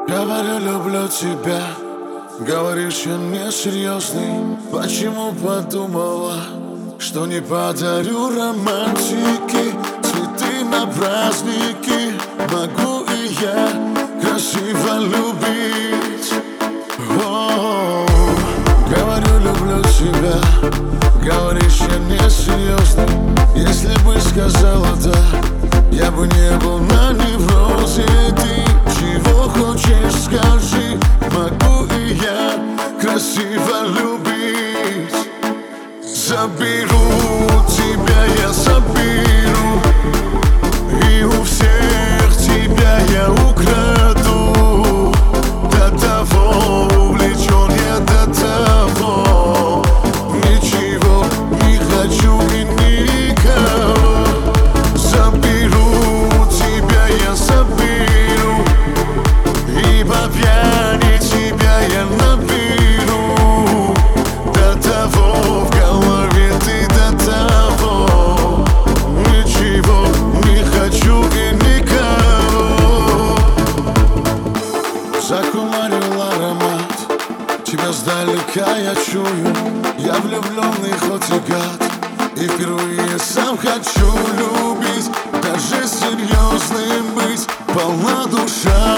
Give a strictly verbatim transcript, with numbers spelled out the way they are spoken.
Говорю, люблю тебя. Говоришь, я несерьезный. Почему подумала, что не подарю романтики, цветы на праздники? Могу и я красиво любить. О-о-о. Говорю, люблю тебя. Говоришь, я несерьезный. Если бы сказала да, я бы не был на неврозе. Ты чего хочешь, скажи. Могу и я красиво любить. Заберу тебя, я заберу, и у всех тебя я украду. До того увлечен я, до того ничего не хочу и никого. Заберу тебя, я заберу, и по пьяни тебя я наберу. До того в голове ты, до того ничего не хочу и никого. Закумарил аромат, тебя сдалека я чую. Я влюбленный, хоть и гад, и впервые сам хочу любить. Даже серьезным быть, полна душа